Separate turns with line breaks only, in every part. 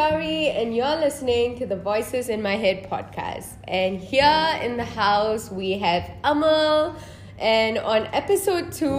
Gauri, and you're listening to the Voices in My Head podcast. And here in the house, we have Amal, and on episode 2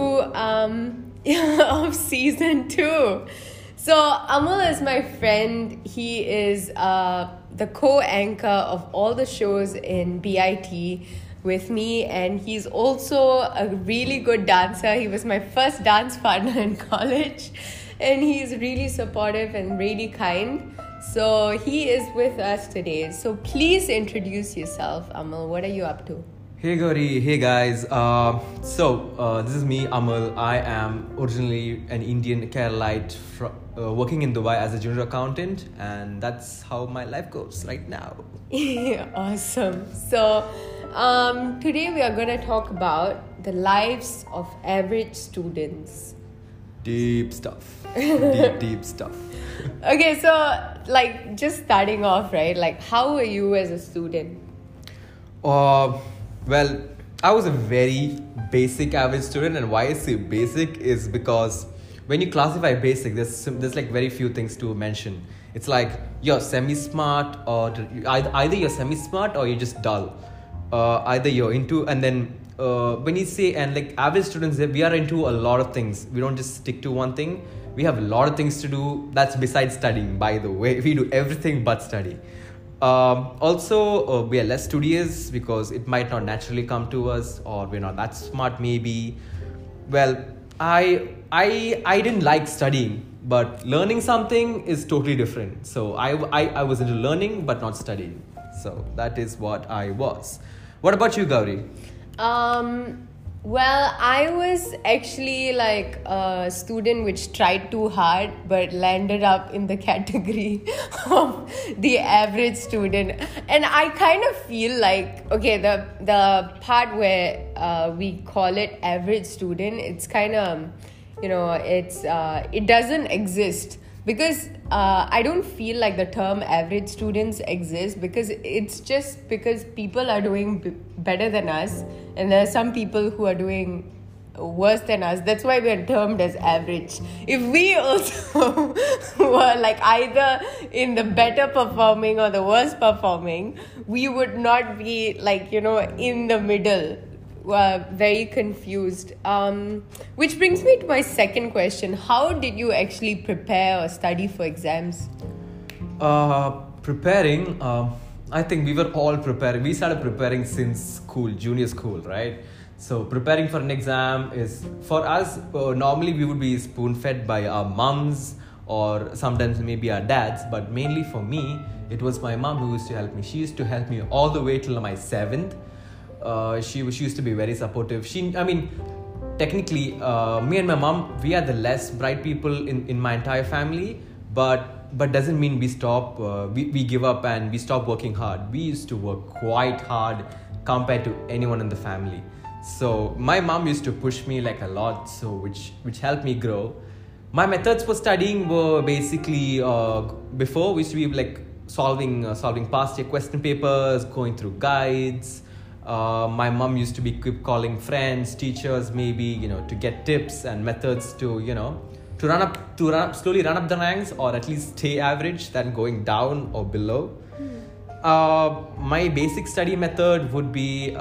of season 2. So, Amal is my friend. He is the co-anchor of all the shows in BIT with me, and he's also a really good dancer. He was my first dance partner in college. And he's really supportive and really kind. So he is with us today. So please introduce yourself, Amal. What are you up to?
Hey Gauri, hey guys. This is me, Amal. I am originally an Indian Keralite working in Dubai as a junior accountant, and that's how my life goes right now.
Awesome. So today we are going to talk about the lives of average students.
Deep stuff. Deep stuff.
Okay, so just starting off, right? How were you as a student?
Well, I was a very basic average student, and why I say basic is because when you classify basic, there's very few things to mention. It's like you're semi-smart, or either you're semi-smart or you're just dull. Either you're into, and then when you say, and average students, we are into a lot of things. We don't just stick to one thing. We have a lot of things to do. That's besides studying, by the way. We do everything but study. Also, we are less studious because it might not naturally come to us, or we're not that smart maybe. Well, I didn't like studying, but learning something is totally different. So I was into learning but not studying. So that is what I was. What about you, Gauri?
Well, I was actually a student which tried too hard but landed up in the category of the average student. And I kind of feel the part where we call it average student, it's kind of, it doesn't exist. Because I don't feel like the term average students exist, because it's just because people are doing better than us, and there are some people who are doing worse than us. That's why we're termed as average. If we also were either in the better performing or the worst performing, we would not be in the middle. Very confused. Which brings me to my second question. How did you actually prepare or study for exams?
Preparing, I think we were all preparing. We started preparing since school, junior school, right? So preparing for an exam is, for us, normally we would be spoon-fed by our mums or sometimes maybe our dads. But mainly for me, it was my mom who used to help me. She used to help me all the way till my 7th. She used to be very supportive. Technically, me and my mom, we are the less bright people in my entire family, but doesn't mean we stop, we give up and we stop working hard. We used to work quite hard compared to anyone in the family. So my mom used to push me a lot, so which helped me grow. My methods for studying were basically, before we used to be solving past year question papers, going through guides. My mom used to keep calling friends, teachers, maybe, to get tips and methods to slowly run up the ranks, or at least stay average than going down or below. My basic study method would be,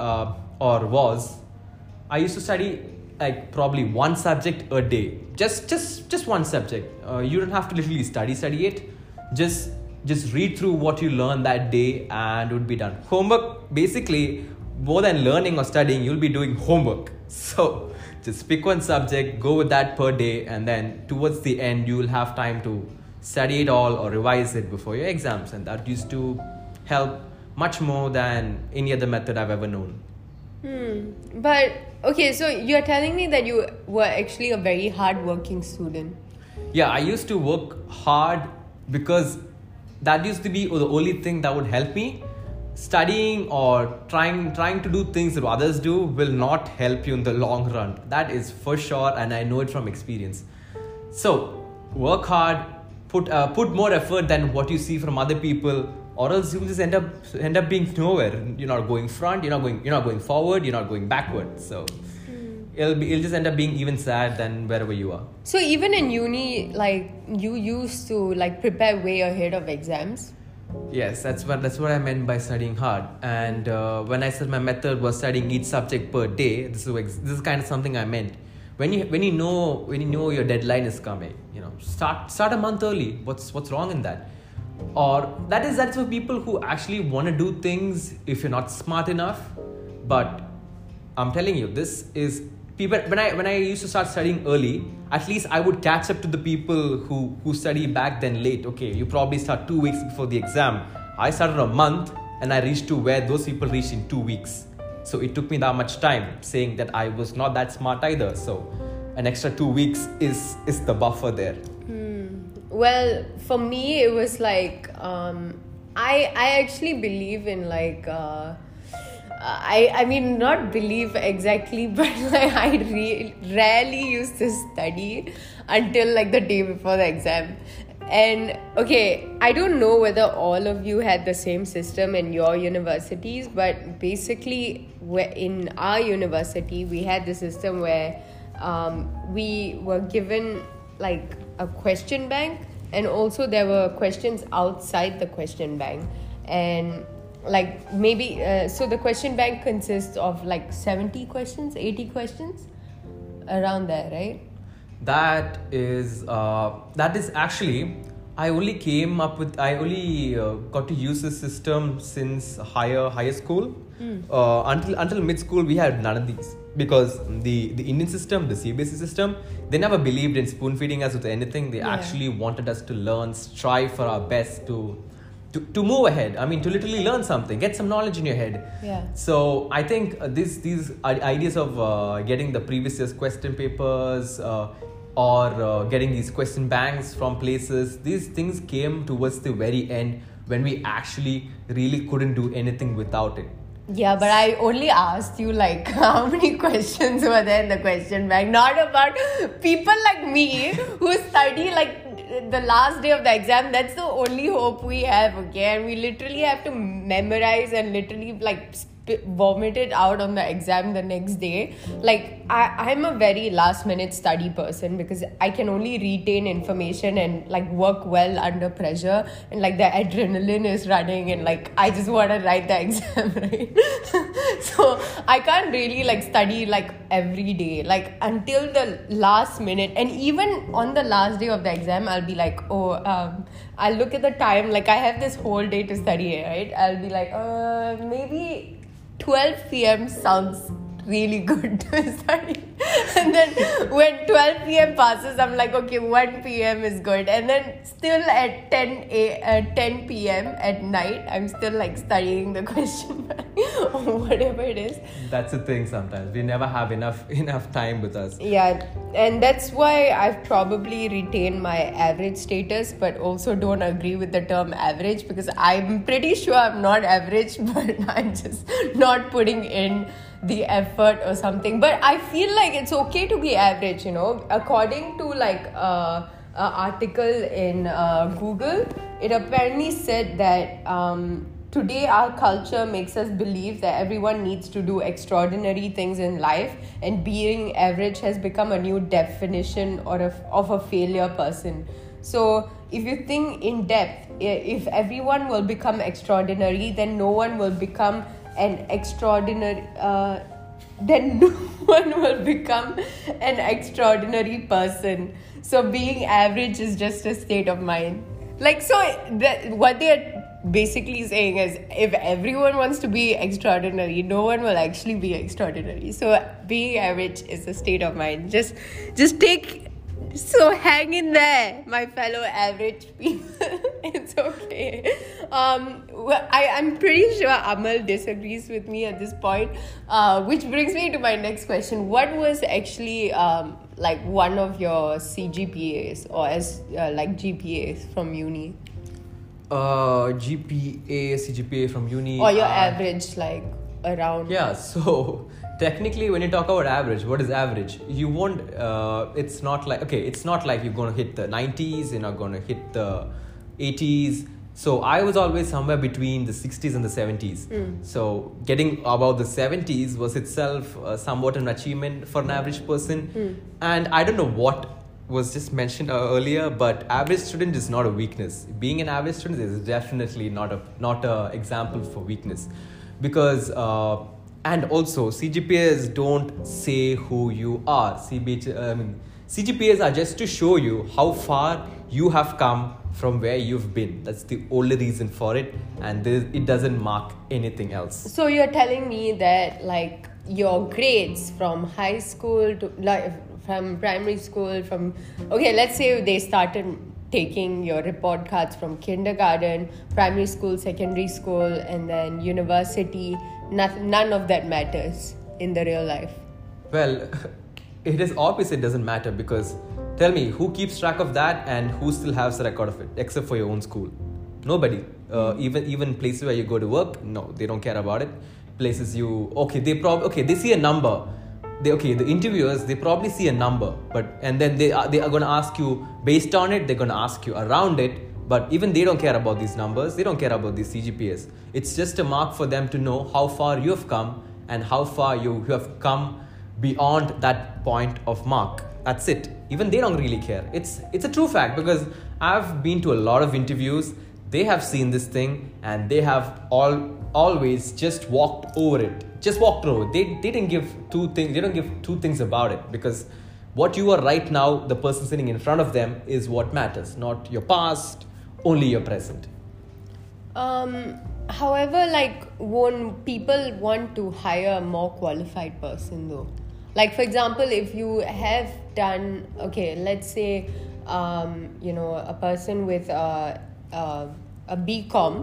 I used to study probably one subject a day. Just one subject. You don't have to literally study it. Just read through what you learned that day and it would be done. Homework, basically, more than learning or studying, you'll be doing homework. So just pick one subject, go with that per day, and then towards the end, you will have time to study it all or revise it before your exams. And that used to help much more than any other method I've ever known.
But, okay, so you're telling me that you were actually a very hardworking student.
Yeah, I used to work hard because that used to be the only thing that would help me. Studying or trying to do things that others do will not help you in the long run. That is for sure, and I know it from experience. So work hard, put more effort than what you see from other people, or else you will just end up being nowhere. You're not going front, you're not going forward, you're not going backward. So it'll just end up being even sad than wherever you are.
So even in uni, like you used to like prepare way ahead of exams.
Yes, that's what I meant by studying hard. And when I said my method was studying each subject per day, this is kind of something I meant. When you know your deadline is coming, start a month early. What's wrong in that? Or that's for people who actually want to do things if you're not smart enough. But I'm telling you, this is people. When I used to start studying early, at least I would catch up to the people who study back then late. Okay, you probably start 2 weeks before the exam. I started a month and I reached to where those people reached in 2 weeks. So it took me that much time, saying that I was not that smart either. So an extra 2 weeks is the buffer there.
Well, for me, it was like I actually believe in like I mean not believe exactly, but like I rarely used to study until like the day before the exam. And okay, I don't know whether all of you had the same system in your universities, but basically in our university we had the system where we were given like a question bank, and also there were questions outside the question bank, and like maybe so the question bank consists of like 70 questions, 80 questions, around there, right?
That is actually I only got to use this system since higher school. Until mid school we had none of these, because the Indian system, the CBSE system, they never believed in spoon feeding us with anything. They actually wanted us to learn, strive for our best to move ahead. I mean, to literally learn something, get some knowledge in your head.
Yeah.
So I think these ideas of getting the previous year's question papers or getting these question banks from places, these things came towards the very end when we actually really couldn't do anything without it.
Yeah, but I only asked you like how many questions were there in the question bank, not about people like me who study like the last day of the exam. That's the only hope we have, okay? And we literally have to memorize and literally like vomit it out on the exam the next day. Like I'm a very last minute study person, because I can only retain information and like work well under pressure, and like the adrenaline is running and like I just want to write the exam, right? So I can't really like study like every day, like until the last minute. And even on the last day of the exam I'll be like, I'll look at the time, like I have this whole day to study, right? I'll be like maybe 12 p.m. sounds really good to study. And then when 12 p.m. passes, I'm like, okay, 1 p.m. is good. And then still at 10 p.m. at night, I'm still like studying the question bank or whatever it is.
That's the thing sometimes. We never have enough time with us.
Yeah, and that's why I've probably retained my average status, but also don't agree with the term average, because I'm pretty sure I'm not average, but I'm just not putting in the effort or something. But I feel like it's okay to be average, according to like an article in Google. It apparently said that today our culture makes us believe that everyone needs to do extraordinary things in life, and being average has become a new definition of a failure person. So if you think in depth, if everyone will become extraordinary, then no one will become an extraordinary person. So being average is just a state of mind. Like, so what they're basically saying is, if everyone wants to be extraordinary, no one will actually be extraordinary. So being average is a state of mind. Just hang in there, my fellow average people. It's okay. I'm pretty sure Amal disagrees with me at this point, which brings me to my next question. What was actually like one of your CGPAs or like GPAs from uni?
CGPA from uni.
Or your average, like around.
Yeah, so technically when you talk about average, what is average? You won't, it's not like you're going to hit the 90s, you're not going to hit the 80s. So I was always somewhere between the 60s and the 70s. So getting above the 70s was itself somewhat an achievement for an average person. And I don't know what was just mentioned earlier, but average student is not a weakness. Being an average student is definitely not a example for weakness, because and also CGPAs don't say who you are. CGPAs are just to show you how far you have come from where you've been. That's the only reason for it, and it doesn't mark anything else.
So you're telling me that like your grades from high school to like from primary school, okay, let's say they started taking your report cards from kindergarten, primary school, secondary school, and then university. None of that matters in the real life.
Well, it is obvious it doesn't matter, because tell me, who keeps track of that and who still has a record of it, except for your own school? Nobody. Even places where you go to work, no, they don't care about it. Places they see a number. The interviewers, they probably see a number, and then they are going to ask you based on it. They're going to ask you around it, but even they don't care about these numbers. They don't care about these CGPAs. It's just a mark for them to know how far you have come and how far you have come beyond that point of mark. That's it. Even they don't really care. It's a true fact, because I've been to a lot of interviews. They have seen this thing and they have always just walked over it. Just walked through. They didn't give two things. They don't give two things about it, because what you are right now, the person sitting in front of them, is what matters. Not your past, only your present.
However, like when people want to hire a more qualified person though, like for example, if you have done, okay, let's say, a person with a BCom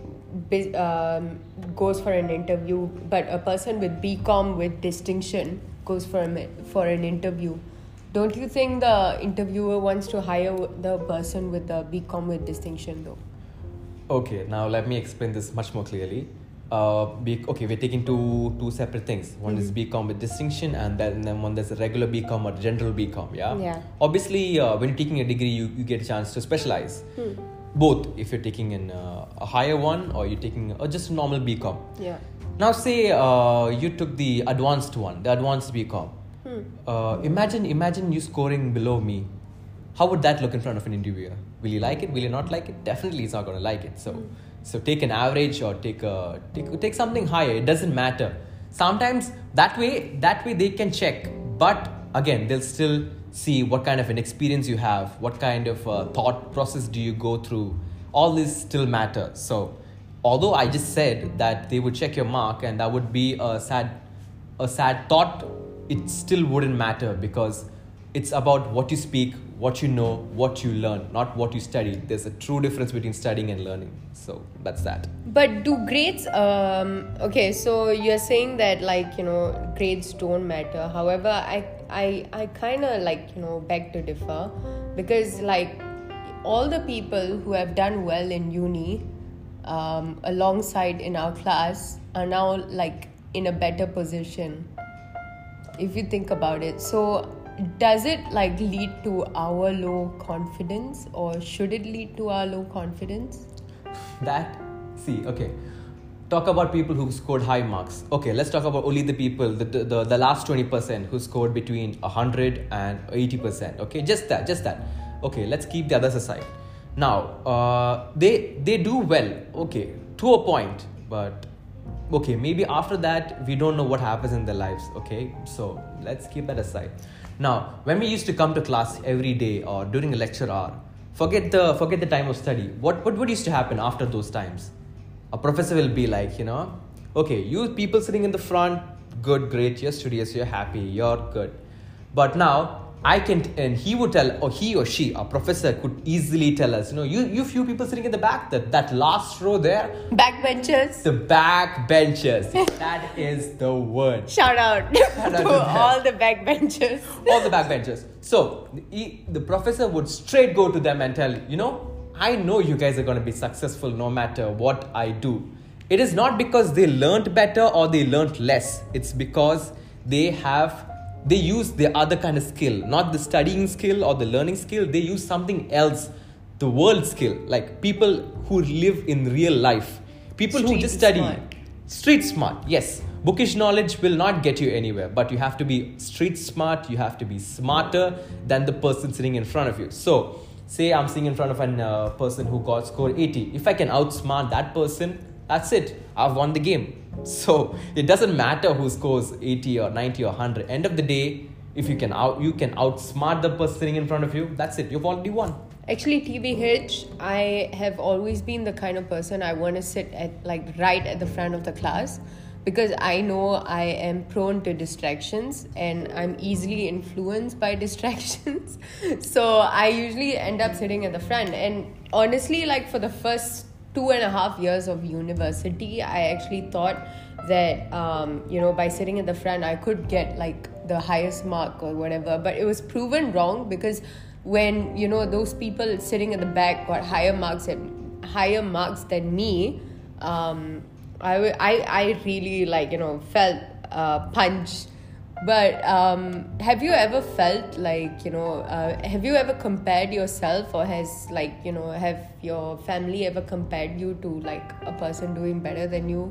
goes for an interview, but a person with BCom with distinction goes for an interview. Don't you think the interviewer wants to hire the person with the BCom with distinction though?
Okay, now let me explain this much more clearly. We're taking two separate things. One is BCom with distinction, and then one there's a regular BCom or general BCom. Yeah. Obviously, when you're taking a degree, you get a chance to specialize. Both, if you're taking a higher one or you're taking just a normal BCom.
Yeah.
Now, say you took the advanced one, the advanced BCom. Imagine you scoring below me. How would that look in front of an interviewer? Will you like it? Will you not like it? Definitely, he's not going to like it. So take an average or take something higher. It doesn't matter. Sometimes that way they can check. But again, they'll still see what kind of an experience you have, what kind of thought process do you go through. All this still matter. So although I just said that they would check your mark and that would be a sad thought, it still wouldn't matter, because it's about what you speak, what you know, what you learn, not what you study. There's a true difference between studying and learning. So that's that.
But do grades, okay, so you're saying that grades don't matter. However, I kind of beg to differ, because all the people who have done well in uni alongside in our class are now in a better position, if you think about it. So does it lead to our low confidence, or should it lead to our low confidence?
Talk about people who scored high marks. Okay, let's talk about only the people, the last 20% who scored between 100 and 80%. Okay, just that. Okay, let's keep the others aside. Now, they do well, okay, to a point, but okay, maybe after that, we don't know what happens in their lives, okay? So let's keep that aside. Now, when we used to come to class every day or during a lecture hour, forget the time of study. What used to happen after those times? A professor will be like, okay, you people sitting in the front, good, great, you're studious, you're happy, you're good. But now, and he would tell, or he or she, a professor could easily tell us, you few people sitting in the back, that last row there.
Backbenchers.
The backbenchers. That is the word.
Shout out to all the backbenchers.
All the backbenchers. So, the professor would straight go to them and tell, I know you guys are going to be successful no matter what I do. It is not because they learned better or they learned less. It's because they use the other kind of skill, not the studying skill or the learning skill. They use something else the world skill, like people who live in real life, people who
Street
just study.
smart.
Street smart, yes. Bookish knowledge will not get you anywhere, but you have to be street smart, you have to be smarter than the person sitting in front of you. So, say I'm sitting in front of a person who got scored 80. If I can outsmart that person, that's it. I've won the game. So, it doesn't matter who scores 80 or 90 or 100. End of the day, if you can outsmart the person sitting in front of you, that's it. You've already won.
Actually, TBH, I have always been the kind of person I want to sit at right at the front of the class, because I know I am prone to distractions and I'm easily influenced by distractions. So I usually end up sitting at the front. And honestly, for the first 2.5 years of university, I actually thought that by sitting at the front I could get the highest mark or whatever, but it was proven wrong, because when those people sitting at the back got higher marks than me, I really felt punched. But have you ever felt have you ever compared yourself, or has have your family ever compared you to a person doing better than you?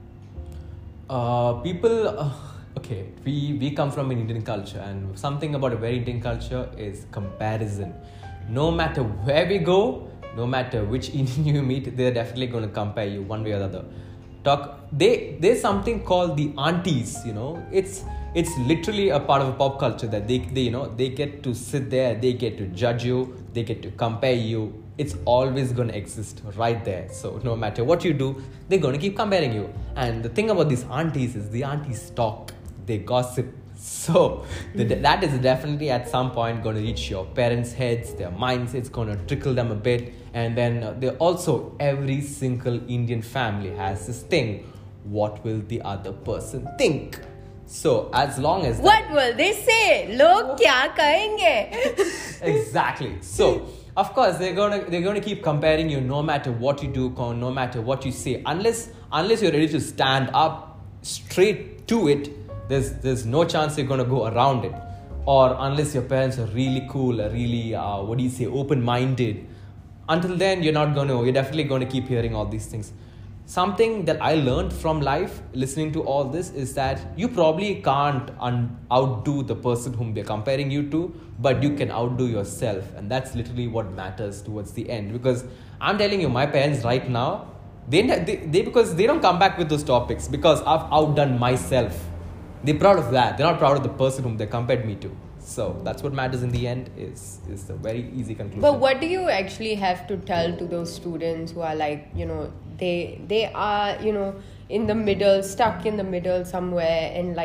People okay, we come from an Indian culture, and something about a very Indian culture is comparison. No matter where we go, no matter which Indian you meet, they're definitely going to compare you one way or the other. There's something called the aunties. It's literally a part of a pop culture that they get to sit there, they get to judge you, they get to compare you. It's always going to exist right there. So no matter what you do, they're going to keep comparing you. And the thing about these aunties is the aunties talk, they gossip. So that is definitely at some point going to reach your parents' heads, their minds. It's going to trickle them a bit. And then they also, every single Indian family has this thing: what will the other person think? So as long as
what will they say? Log kya kahenge?
Exactly. So of course they're gonna keep comparing you, no matter what you do, no matter what you say, unless you're ready to stand up straight to it. There's no chance you're gonna go around it, or unless your parents are really cool, or really open-minded. Until then, you're definitely gonna keep hearing all these things. Something that I learned from life, listening to all this, is that you probably can't outdo the person whom they're comparing you to, but you can outdo yourself. And that's literally what matters towards the end. Because I'm telling you, my parents right now, because they don't come back with those topics, because I've outdone myself. They're proud of that. They're not proud of the person whom they compared me to. So that's what matters in the end, is a very easy conclusion.
But what do you actually have to tell to those students who are they are in the middle, stuck in the middle somewhere, and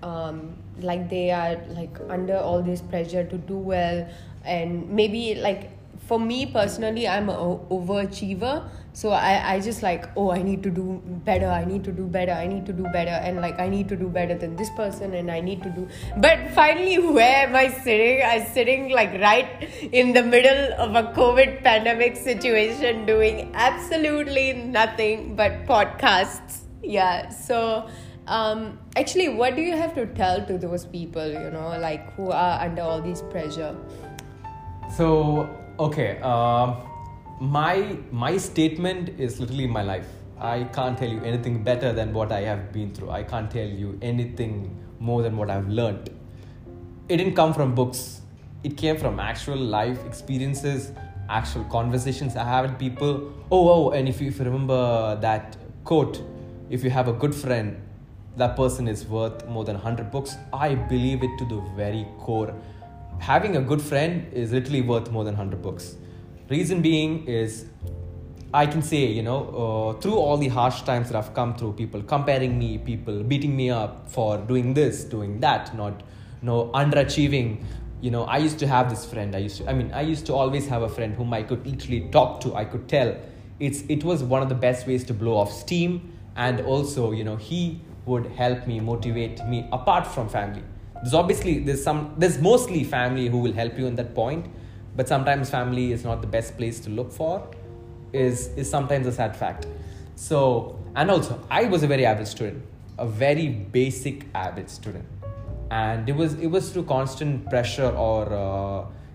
they are under all this pressure to do well, and maybe for me personally, I'm an overachiever. So I just I need to do better, and I need to do better, and I need to do better than this person, and I need to do. But finally, where am I sitting? I'm sitting right in the middle of a COVID pandemic situation, doing absolutely nothing but podcasts. Yeah. So actually, what do you have to tell to those people, who are under all this pressure?
So, okay. My statement is literally my life. I can't tell you anything better than what I have been through. I can't tell you anything more than what I've learned. It didn't come from books. It came from actual life experiences, actual conversations I have with people. And if you remember that quote, if you have a good friend, that person is worth more than 100 books. I believe it to the very core. Having a good friend is literally worth more than 100 books. Reason being is, I can say, through all the harsh times that I've come through, people comparing me, people beating me up for doing this, doing that, underachieving. I used to have this friend. I used to always have a friend whom I could literally talk to. I could tell. It was one of the best ways to blow off steam. And also, he would help me, motivate me apart from family. There's mostly family who will help you in that point. But sometimes family is not the best place to look for, is sometimes a sad fact. So, and also, I was a very average student, a very basic average student. And it was through constant pressure or,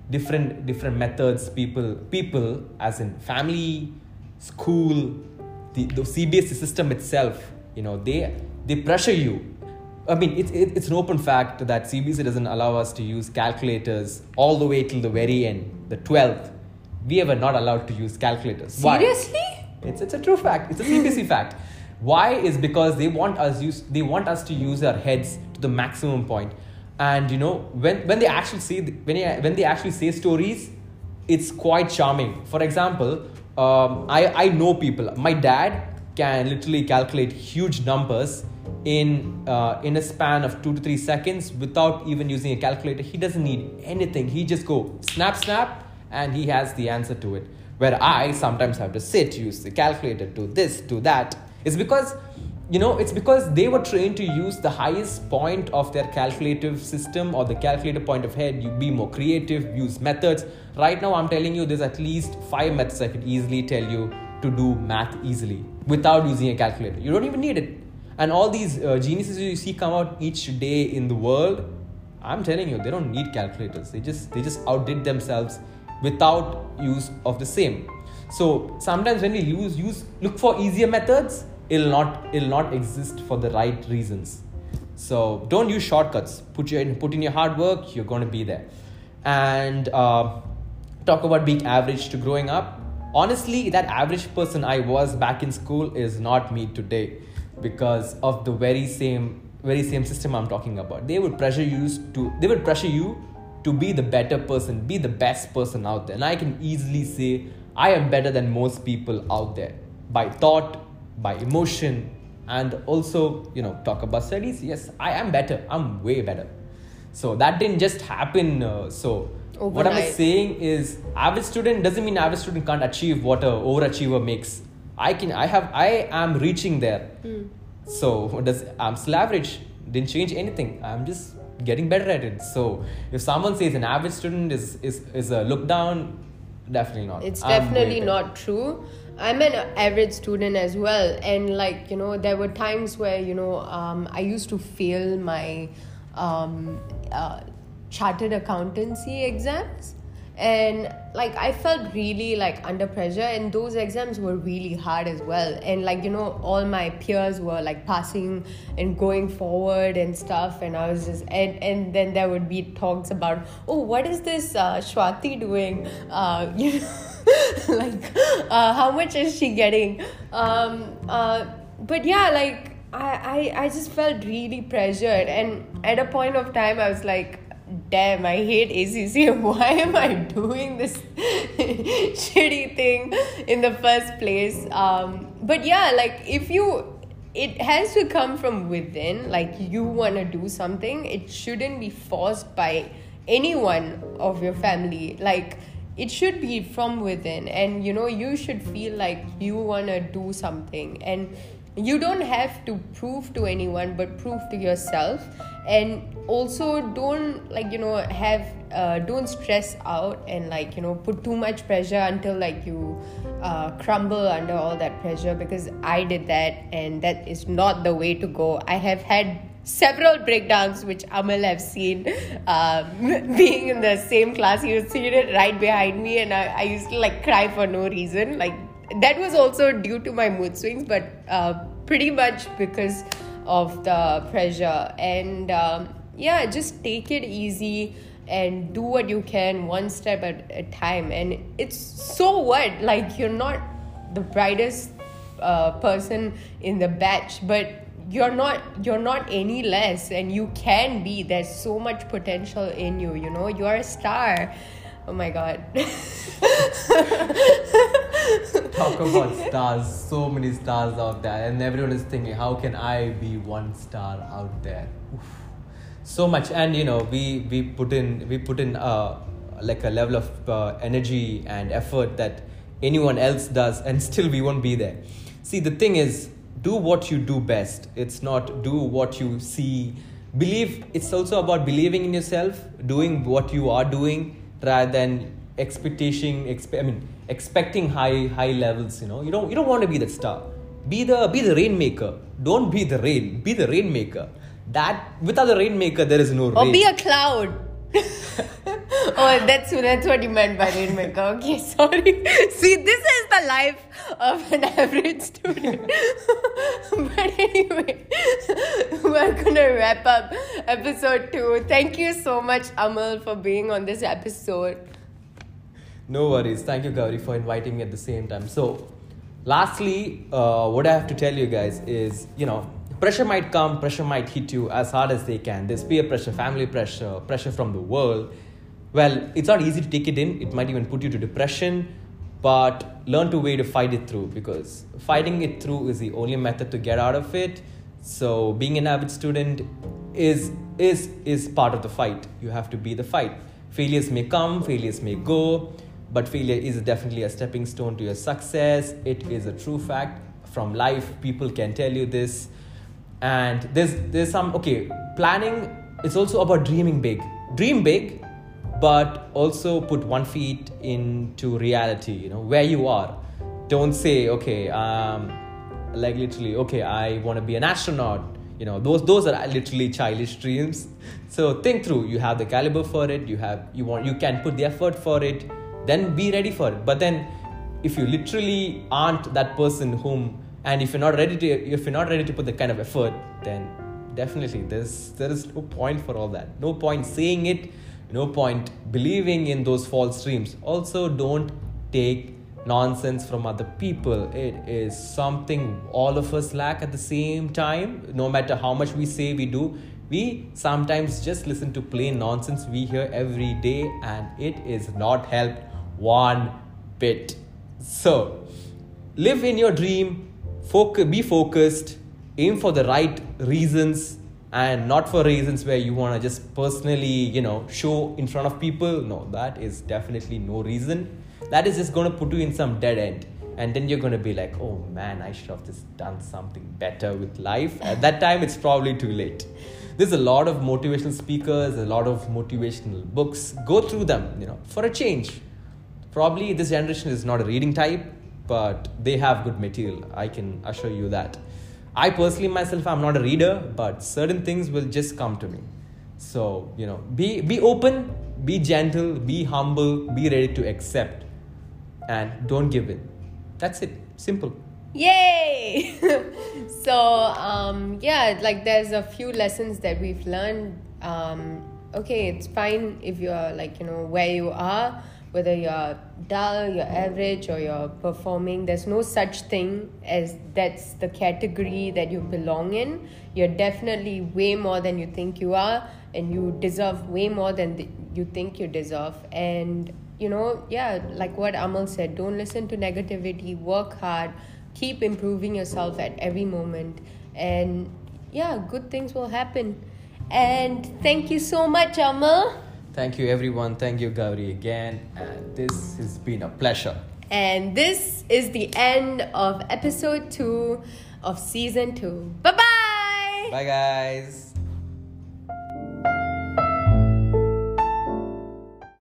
different methods. People as in family, school, the CBSE system itself, they pressure you. I mean, it's an open fact that CBSE doesn't allow us to use calculators all the way till the very end, the 12th. We were not allowed to use calculators.
Seriously?
Why? It's a true fact. It's a CBSE fact. Why is because they want us to use our heads to the maximum point. And when they actually say stories, it's quite charming. For example, I know people. My dad can literally calculate huge numbers in a span of 2 to 3 seconds without even using a calculator. He doesn't need anything. He just go snap, and he has the answer to it. Where I sometimes have to use the calculator, do this, do that. It's because they were trained to use the highest point of their calculative system or the calculator point of head. You be more creative, use methods. Right now, I'm telling you, there's at least 5 methods I could easily tell you to do math easily without using a calculator. You don't even need it. And all these geniuses you see come out each day in the world, I'm telling you, they don't need calculators. They just outdid themselves without use of the same. So sometimes when we look for easier methods, it'll not exist for the right reasons. So don't use shortcuts. Put in your hard work. You're going to be there. And talk about being average to growing up. Honestly, that average person I was back in school is not me today, because of the very same system I'm talking about. They would pressure you to be the better person, be the best person out there. And I can easily say I am better than most people out there by thought, by emotion, and also, talk about studies. Yes, I am better. I'm way better. So that didn't just happen. Overnight. What I'm saying is, average student doesn't mean average student can't achieve what a overachiever makes. I am reaching there. So I'm still average. Didn't change anything. I'm just getting better at it. So if someone says an average student is a look down, definitely not.
It's definitely not true. I'm an average student as well, and there were times where I used to fail my chartered accountancy exams, and I felt really under pressure, and those exams were really hard as well. And all my peers were passing and going forward and stuff, and I was just and then there would be talks about, oh, what is this Shwati doing, how much is she getting, but yeah, I just felt really pressured, and at a point of time I was like, damn, I hate ACC. Why am I doing this shitty thing in the first place? But yeah, it has to come from within. You want to do something, it shouldn't be forced by anyone of your family. It should be from within, and you should feel like you want to do something, and you don't have to prove to anyone, but prove to yourself. And also don't don't stress out and put too much pressure until you crumble under all that pressure, because I did that, and that is not the way to go. I have had several breakdowns, which Amal have seen, being in the same class. He was seated right behind me, and I used to cry for no reason. That was also due to my mood swings, but pretty much because of the pressure. And just take it easy and do what you can, one step at a time. And it's so what, you're not the brightest person in the batch, but you're not any less, and you can be. There's so much potential in you. You're a star. Oh my god.
Talk about stars. So many stars out there, and everyone is thinking, how can I be one star out there? Oof. So much. And we put in a level of energy and effort that anyone else does, and still we won't be there. See, the thing is, do what you do best. It's not do what you see. It's also about believing in yourself, doing what you are doing, rather than expecting high levels. You don't want to be that star. Be the rainmaker. Don't be the rain. Be the rainmaker. That without the rainmaker there is no rain.
Or be a cloud. Oh, that's what you meant by rainmaker. Okay, sorry. See, this is the life of an average student. But anyway, we're gonna wrap up episode 2. Thank you so much, Amal, for being on this episode.
No worries. Thank you, Gauri, for inviting me at the same time. So, lastly, what I have to tell you guys is, pressure might come, pressure might hit you as hard as they can. There's peer pressure, family pressure, pressure from the world. Well, it's not easy to take it in. It might even put you to depression, but learn to way to fight it through, because fighting it through is the only method to get out of it. So being an average student is part of the fight. You have to be the fight. Failures may come, failures may go, but failure is definitely a stepping stone to your success. It is a true fact from life. People can tell you this. And there's some, planning is also about dreaming big. Dream big, but also put 1 foot into reality, where you are. Don't say, I want to be an astronaut. Those are literally childish dreams. So think through. You have the caliber for it. You can put the effort for it. Then be ready for it. But then, if you literally aren't that person and if you're not ready to put the kind of effort, then definitely there is no point for all that. No point saying it. No point believing in those false dreams. Also, don't take nonsense from other people. It is something all of us lack at the same time. No matter how much we say we do, we sometimes just listen to plain nonsense we hear every day, and it is not helped one bit. So, live in your dream. Be focused. Aim for the right reasons, and not for reasons where you want to just personally, show in front of people. No, that is definitely no reason. That is just going to put you in some dead end. And then you're going to be like, oh man, I should have just done something better with life. At that time, it's probably too late. There's a lot of motivational speakers, a lot of motivational books. Go through them, for a change. Probably this generation is not a reading type, but they have good material. I can assure you that. I personally myself, I'm not a reader, but certain things will just come to me. So, be open, be gentle, be humble, be ready to accept, and don't give in. That's it. Simple.
Yay! So, there's a few lessons that we've learned. It's fine if you're where you are, whether you're dull, you're average, or you're performing. There's no such thing as that's the category that you belong in. You're definitely way more than you think you are, and you deserve way more than you think you deserve. And, like what Amal said, don't listen to negativity, work hard, keep improving yourself at every moment. And, good things will happen. And thank you so much, Amal.
Thank you, everyone. Thank you, Gauri, again. And this has been a pleasure.
And this is the end of episode 2 of season 2. Bye-bye.
Bye, guys.